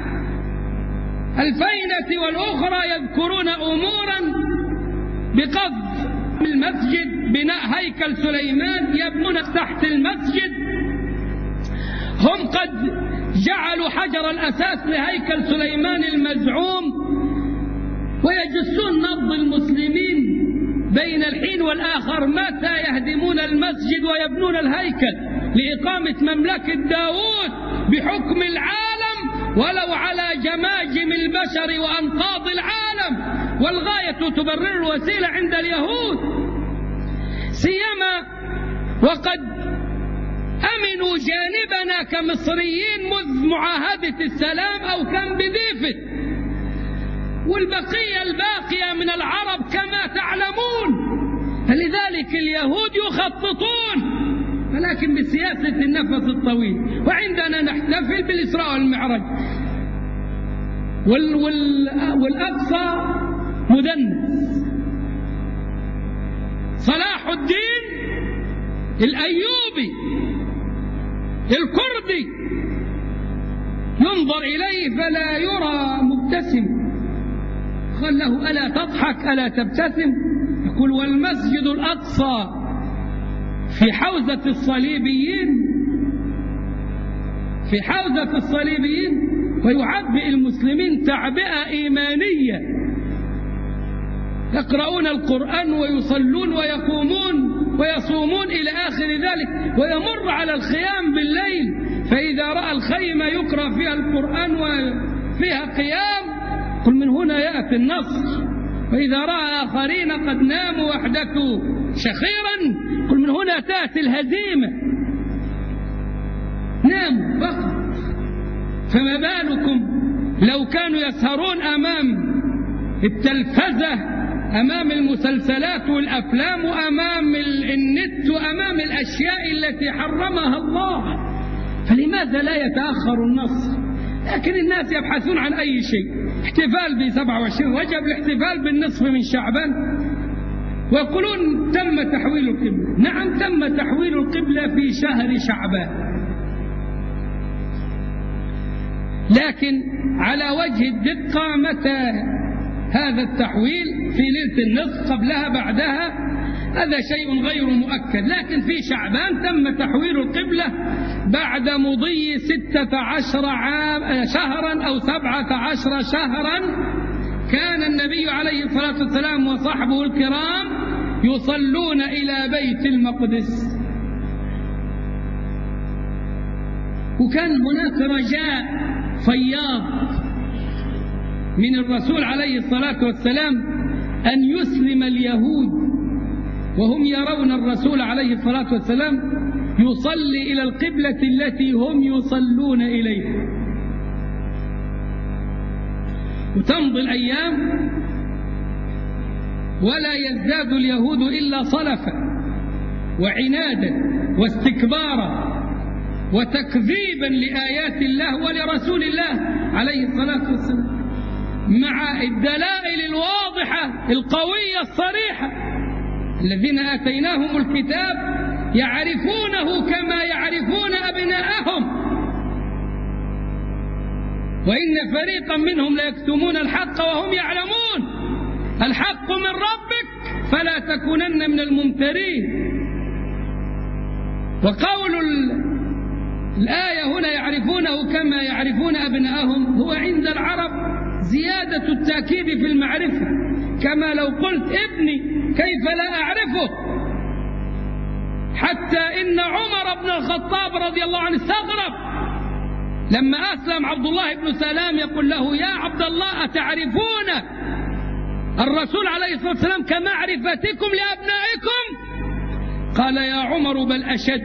الفينة والأخرى يذكرون أمورا بقصد المسجد، بناء هيكل سليمان، يبنون تحت المسجد. هم قد جعلوا حجر الأساس لهيكل سليمان المزعوم، ويجسون نبض المسلمين بين الحين والآخر متى يهدمون المسجد ويبنون الهيكل لإقامة مملكة داود بحكم العالم، ولو على جماجم البشر وأنقاض العالم، والغاية تبرر الوسيلة عند اليهود، سيما وقد أمنوا جانبنا كمصريين مذ معاهدة السلام أو كان بضيفه، والبقية الباقية من العرب كما تعلمون. فلذلك اليهود يخططون، ولكن بسياسة النفس الطويل، وعندنا نحتفل بالإسراء والمعراج. والأقصى مدنس. صلاح الدين الأيوبي الكردي ينظر إليه فلا يرى مبتسم، قال له ألا تضحك ألا تبتسم؟ يقول والمسجد الأقصى في حوزة الصليبيين، في حوزة الصليبيين، ويعبئ المسلمين تعبئة إيمانية، يقرؤون القرآن ويصلون ويقومون ويصومون إلى آخر ذلك، ويمر على الخيام بالليل فإذا رأى الخيمة يقرأ فيها القرآن وفيها قيام قل من هنا يأتي النصر، وإذا رأى آخرين قد ناموا وحدثوا شخيرا قل من هنا تأتي الهزيمة، ناموا فقط. فما بالكم لو كانوا يسهرون أمام التلفزة، أمام المسلسلات والأفلام، وأمام النت، وأمام الأشياء التي حرمها الله، فلماذا لا يتأخر النصر؟ لكن الناس يبحثون عن أي شيء، احتفال ب27 رجب، الاحتفال بالنصف من شعبان، ويقولون تم تحويل القبلة. نعم تم تحويل القبلة في شهر شعبان، لكن على وجه الدقة متى هذا التحويل؟ في ليلة النصف، قبلها بعدها، هذا شيء غير مؤكد. لكن في شعبان تم تحويل القبلة بعد مضي 16 شهرا أو 17 شهرا. كان النبي عليه الصلاة والسلام وصحبه الكرام يصلون إلى بيت المقدس، وكان هناك رجاء فياض من الرسول عليه الصلاة والسلام أن يسلم اليهود وهم يرون الرسول عليه الصلاة والسلام يصلي إلى القبلة التي هم يصلون إليها. وتمضي الأيام ولا يزداد اليهود إلا صلفا وعنادا واستكبارا وتكذيبا لآيات الله ولرسول الله عليه الصلاة والسلام، مع الدلائل الواضحة القوية الصريحة. الذين آتيناهم الكتاب يعرفونه كما يعرفون أبناءهم، وإن فريقا منهم ليكتمون الحق وهم يعلمون. الحق من ربك فلا تكونن من الممترين. وقول الآية هنا يعرفونه كما يعرفون أبناءهم هو عند العرب زيادة التأكيد في المعرفة، كما لو قلت ابني كيف لا أعرفه. حتى إن عمر بن الخطاب رضي الله عنه استغرب لما أسلم عبد الله بن سلام، يقول له يا عبد الله أتعرفون الرسول عليه الصلاة والسلام كمعرفتكم لأبنائكم؟ قال يا عمر بل أشد،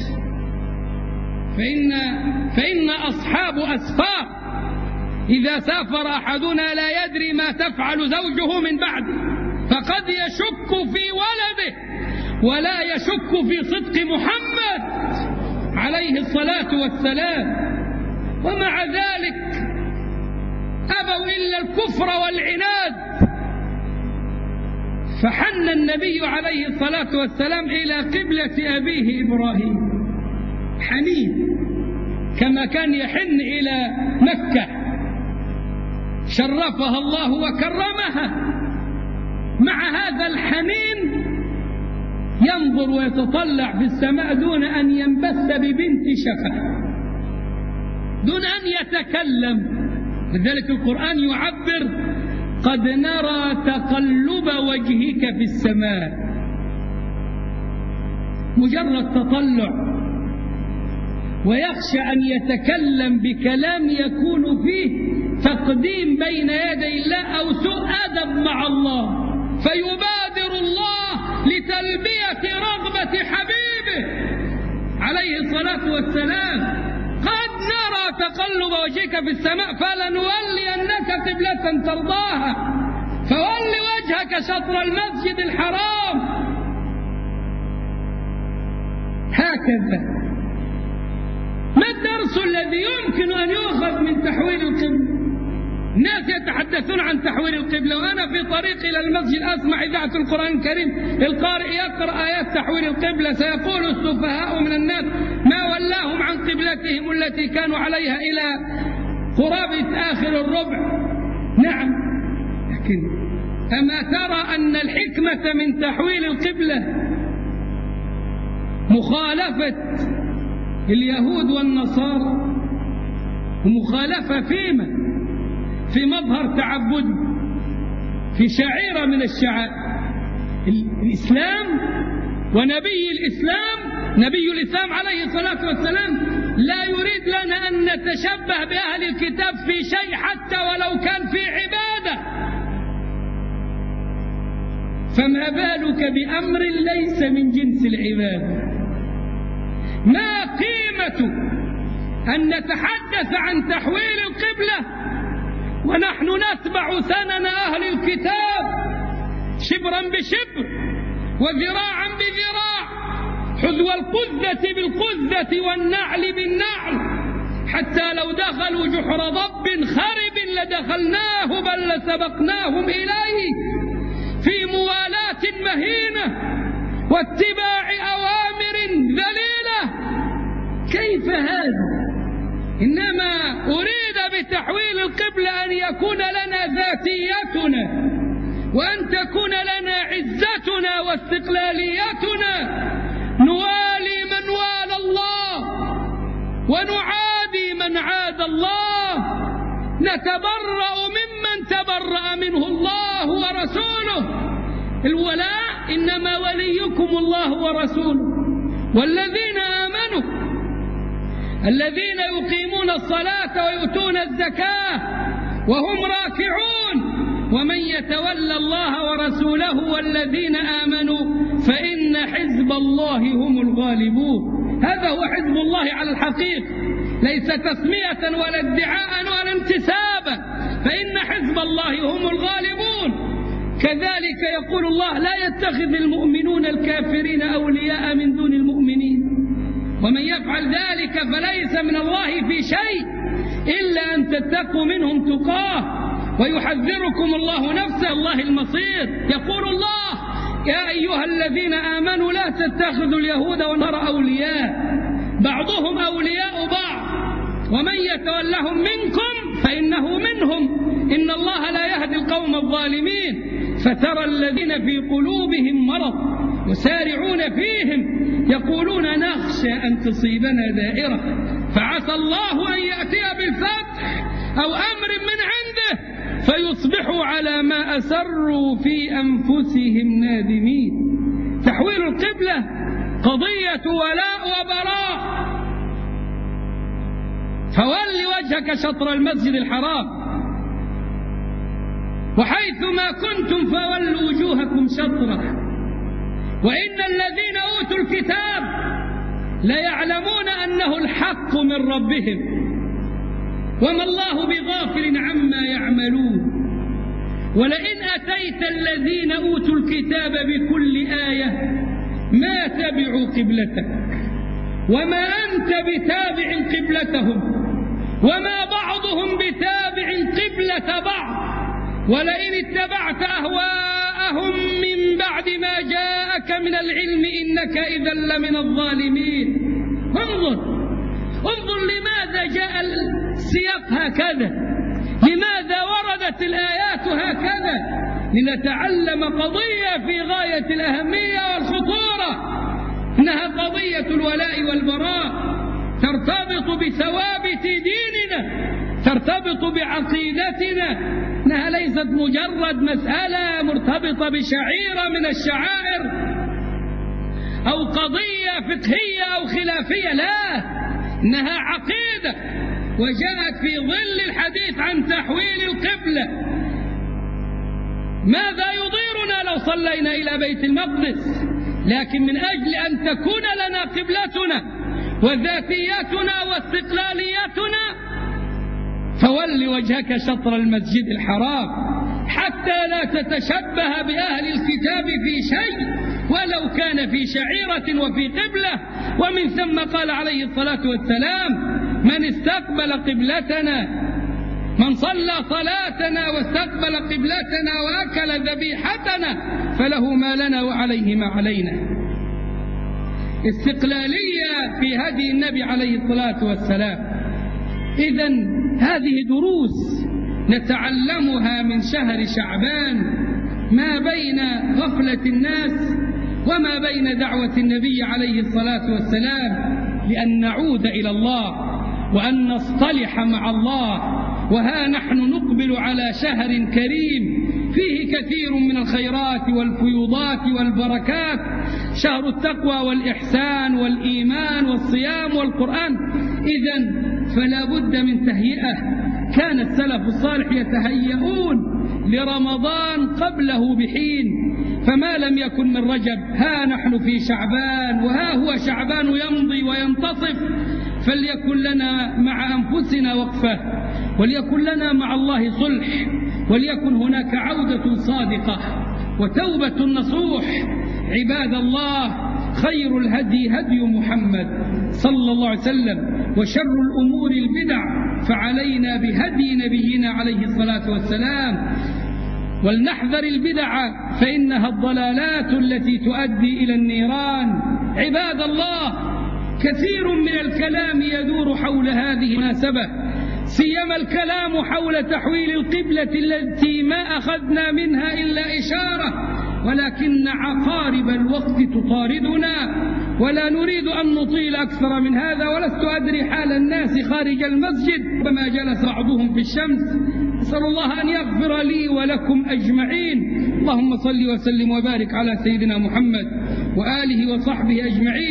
فإن أصحاب أسفار إذا سافر أحدنا لا يدري ما تفعل زوجه من بعده، فقد يشك في ولده ولا يشك في صدق محمد عليه الصلاة والسلام. ومع ذلك أبوا إلا الكفر والعناد. فحن النبي عليه الصلاة والسلام إلى قبلة أبيه إبراهيم حنين، كما كان يحن إلى مكة شرفها الله وكرمها. مع هذا الحنين ينظر ويتطلع في السماء دون أن ينبث ببنت شفة، دون أن يتكلم. لذلك القرآن يعبر قد نرى تقلب وجهك في السماء. مجرد تطلع، ويخشى أن يتكلم بكلام يكون فيه تقديم بين يدي الله أو سوء أدب مع الله، فيبادر الله لتلبية رغبة حبيبه عليه الصلاة والسلام. قد نرى تقلب وجهك في السماء فلنولينك قبلة ترضاها فول وجهك شطر المسجد الحرام. هكذا. ما الدرس الذي يمكن أن يؤخذ من تحويل القبلة؟ الناس يتحدثون عن تحويل القبلة، وأنا في طريق إلى المسجد أسمع إذاعة القرآن الكريم القارئ يقرأ آيات تحويل القبلة. سيقول السفهاء من الناس ما ولاهم عن قبلتهم التي كانوا عليها إلى قرابة آخر الربع. نعم، لكن أما ترى أن الحكمة من تحويل القبلة مخالفة اليهود والنصارى، ومخالفة فيما في مظهر تعبد، في شعيرة من الشعائر الإسلام. ونبي الإسلام نبي الإسلام عليه الصلاة والسلام لا يريد لنا أن نتشبه بأهل الكتاب في شيء حتى ولو كان في عبادة. فما بالك بأمر ليس من جنس العبادة؟ ما قيمة أن نتحدث عن تحويل القبلة ونحن نتبع سنن أهل الكتاب شبرا بشبر وذراعا بذراع، حذو القذة بالقذة والنعل بالنعل، حتى لو دخلوا جحر ضب خرب لدخلناه بل لسبقناهم إليه في موالاة مهينة واتباع أوامر ذليلة. كيف هذا؟ إنما أريد بتحويل القبلة أن يكون لنا ذاتيتنا، وأن تكون لنا عزتنا واستقلاليتنا، نوالي من والى الله ونعادي من عاد الله، نتبرأ ممن تبرأ منه الله ورسوله. الولاء إنما وليكم الله ورسوله والذين آمنوا الذين يقيمون الصلاة ويؤتون الزكاة وهم راكعون ومن يتولى الله ورسوله والذين آمنوا فإن حزب الله هم الغالبون. هذا هو حزب الله على الحقيقة، ليس تسمية ولا ادعاء ولا انتسابا، فإن حزب الله هم الغالبون. كذلك يقول الله: لا يتخذ المؤمنون الكافرين أولياء من دون المؤمنين، ومن يفعل ذلك فليس من الله في شيء إلا أن تتقوا منهم تقاه ويحذركم الله نفسه، الله المصير. يقول الله: يا أيها الذين آمنوا لا تتخذوا اليهود والنصارى أولياء بعضهم أولياء بعض ومن يتولهم منكم فإنه منهم إن الله لا يهدي القوم الظالمين. فترى الذين في قلوبهم مرض يسارعون فيهم يقولون نخشى أن تصيبنا دائرة فعسى الله أن يأتي بالفتح أو أمر من عنده فيصبحوا على ما أسروا في أنفسهم نادمين. تحويل القبلة قضية ولاء وبراء. فول وجهك شطر المسجد الحرام، وحيثما كنتم فولوا وجوهكم شطره. وإن الذين أوتوا الكتاب ليعلمون أنه الحق من ربهم وما الله بغافل عما يعملون. ولئن أتيت الذين أوتوا الكتاب بكل آية ما تبعوا قبلتك وما أنت بتابع قبلتهم وما بعضهم بتابع قبلة بعض ولئن اتبعت أهواءهم من بعد ما جاءك من العلم إنك إذا لمن الظالمين. انظر لماذا جاء السياق هكذا، لماذا وردت الآيات هكذا، لنتعلم قضية في غاية الأهمية والخطورة، إنها قضية الولاء والبراء، ترتبط بثوابت ديننا، ترتبط بعقيدتنا، إنها ليست مجرد مسألة مرتبطة بشعيرة من الشعائر أو قضية فقهية أو خلافية، لا، إنها عقيدة. وجاءت في ظل الحديث عن تحويل القبلة. ماذا يضيرنا لو صلينا إلى بيت المقدس؟ لكن من أجل أن تكون لنا قبلتنا وذاتيتنا واستقلاليتنا فول وجهك شطر المسجد الحرام حتى لا تتشبه بأهل الكتاب في شيء ولو كان في شعيرة وفي قبلة. ومن ثم قال عليه الصلاة والسلام: من استقبل قبلتنا، من صلى صلاتنا واستقبل قبلتنا وأكل ذبيحتنا فله ما لنا وعليه ما علينا. استقلالية في هدي النبي عليه الصلاة والسلام. إذن هذه دروس نتعلمها من شهر شعبان، ما بين غفلة الناس وما بين دعوة النبي عليه الصلاة والسلام لأن نعود إلى الله وأن نصطلح مع الله. وها نحن نقبل على شهر كريم فيه كثير من الخيرات والفيوضات والبركات، شهر التقوى والإحسان والإيمان والصيام والقرآن. إذن فلا بد من تهيئة. كان السلف الصالح يتهيئون لرمضان قبله بحين، فما لم يكن من رجب ها نحن في شعبان وها هو شعبان يمضي وينتصف. فليكن لنا مع أنفسنا وقفة، وليكن لنا مع الله صلح، وليكن هناك عودة صادقة وتوبة نصوح. عباد الله، خير الهدي هدي محمد صلى الله عليه وسلم، وشر الأمور البدع، فعلينا بهدي نبينا عليه الصلاة والسلام. ولنحذر البدع فإنها الضلالات التي تؤدي إلى النيران. عباد الله، كثير من الكلام يدور حول هذه المناسبة، سيما الكلام حول تحويل القبلة التي ما أخذنا منها إلا إشارة، ولكن عقارب الوقت تطاردنا ولا نريد أن نطيل أكثر من هذا. ولست أدري حال الناس خارج المسجد وما جلس بعضهم في الشمس. أسأل الله أن يغفر لي ولكم أجمعين. اللهم صل وسلم وبارك على سيدنا محمد وآله وصحبه أجمعين.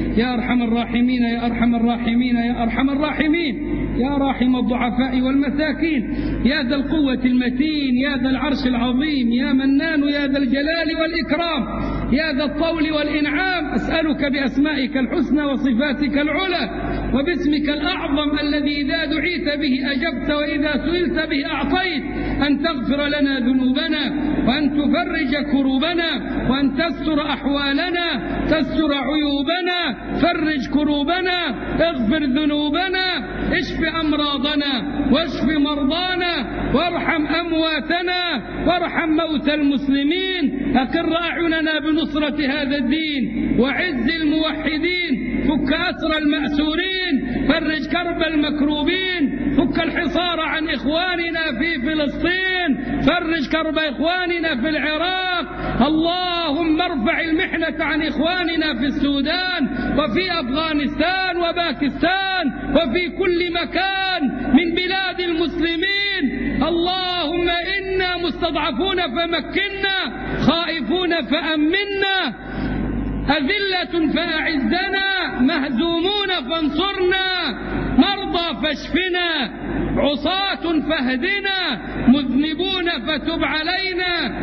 يا أرحم الراحمين يا أرحم الراحمين يا أرحم الراحمين يا راحم الضعفاء والمساكين يا ذا القوة المتين يا ذا العرش العظيم يا منان يا ذا الجلال والإكرام يا ذا الطول والإنعام. أسألك بأسمائك الحسنى وصفاتك العلى وباسمك الأعظم الذي إذا دعيت به أجبت وإذا سئلت به أعطيت أن تغفر لنا ذنوبنا وأن تفرج كروبنا وأن تستر أحوالنا تستر عيوبنا فرج كروبنا اغفر ذنوبنا اشف أمراضنا واشف مرضانا وارحم أمواتنا وارحم موتى المسلمين. أقر أعيننا بنصرة هذا الدين وعز الموحدين فك أسر المأسورين فرج كرب المكروبين فك الحصار عن إخواننا في فلسطين فرج كرب إخواننا في العراق. اللهم ارفع المحنة عن إخواننا في السودان وفي أفغانستان وباكستان وفي كل مكان من بلاد المسلمين. اللهم إنا مستضعفون فمكنا خائفون فأمنا أذلة فأعزنا مهزومون فانصرنا مرضى فاشفنا عصاة فاهدنا مذنبون فتب علينا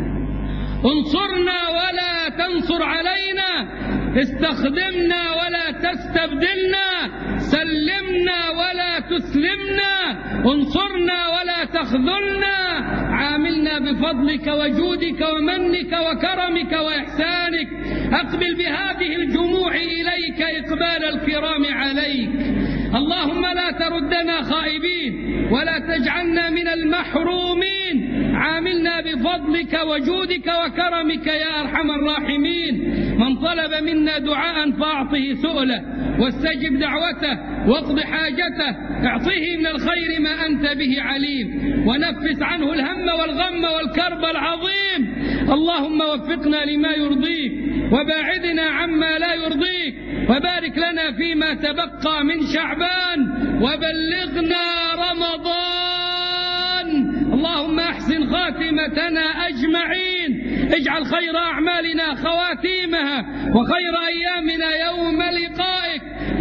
انصرنا ولا تنصر علينا استخدمنا ولا تستبدلنا سلمنا ولا تسلمنا انصرنا ولا تخذلنا عاملنا بفضلك وجودك ومنك وكرمك وإحسانك. أقبل بهذه الجموع إليك إقبال الكرام عليك. اللهم لا تردنا خائبين ولا تجعلنا من المحرومين. عاملنا بفضلك وجودك وكرمك يا أرحم الراحمين. من طلب منا دعاء فأعطه سؤله واستجب دعوته واقض حاجته اعطيه من الخير ما أنت به عليم ونفس عنه الهم والغم والكرب العظيم. اللهم وفقنا لما يرضيك وباعدنا عما لا يرضيك وبارك لنا فيما تبقى من شعبان وبلغنا رمضان. اللهم احسن خاتمتنا أجمعين اجعل خير أعمالنا خواتيمها وخير أيامنا يوم لقائك.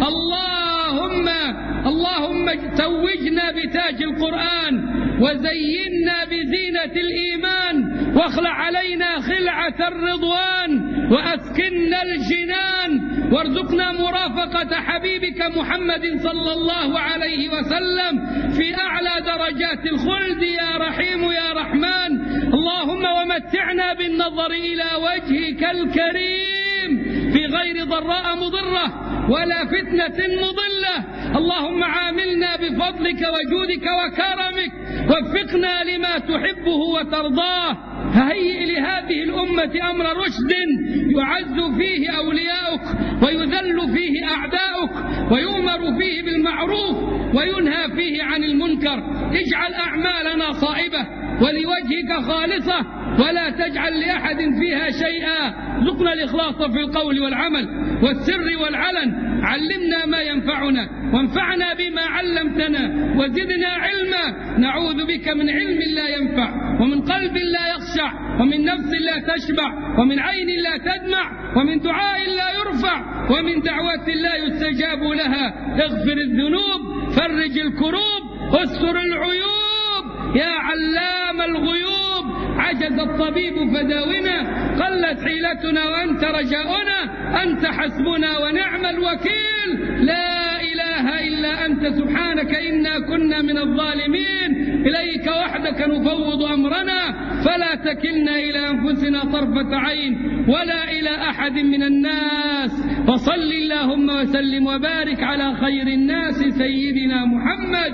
اللهم توجنا بتاج القرآن وزينا بزينة الإيمان واخلع علينا خلعة الرضوان وأسكننا الجنان وارزقنا مرافقة حبيبك محمد صلى الله عليه وسلم في أعلى درجات الخلد يا رحيم يا رحمن. اللهم ومتعنا بالنظر إلى وجهك الكريم في غير ضراء مضرة ولا فتنة مضلة. اللهم عاملنا بفضلك وجودك وكرمك وفقنا لما تحبه وترضاه. هيئ لهذه الأمة أمر رشد يعز فيه أولياؤك ويذل فيه أعداؤك ويؤمر فيه بالمعروف وينهى فيه عن المنكر. اجعل أعمالنا صائبة ولوجهك خالصة ولا تجعل لأحد فيها شيئا. ارزقنا الإخلاص في القول والعمل والسر والعلن. علمنا ما ينفعنا وانفعنا بما علمتنا وزدنا علما. نعوذ بك من علم لا ينفع ومن قلب لا يخشع ومن نفس لا تشبع ومن عين لا تدمع ومن دعاء لا يرفع ومن دعوة لا يستجاب لها. اغفر الذنوب فرج الكروب استر العيوب يا علام الغيوب. عجز الطبيب فداونا قلت حيلتنا وأنت رجاؤنا أنت حسبنا ونعم الوكيل. لا إله إلا أنت سبحانك إنا كنا من الظالمين. إليك وحدك نفوض أمرنا فلا تكلنا إلى أنفسنا طرفة عين ولا إلى أحد من الناس. وصل اللهم وسلم وبارك على خير الناس سيدنا محمد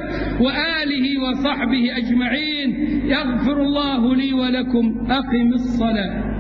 وآله وصحبه أجمعين. يغفر الله لي ولكم. أقم الصلاة.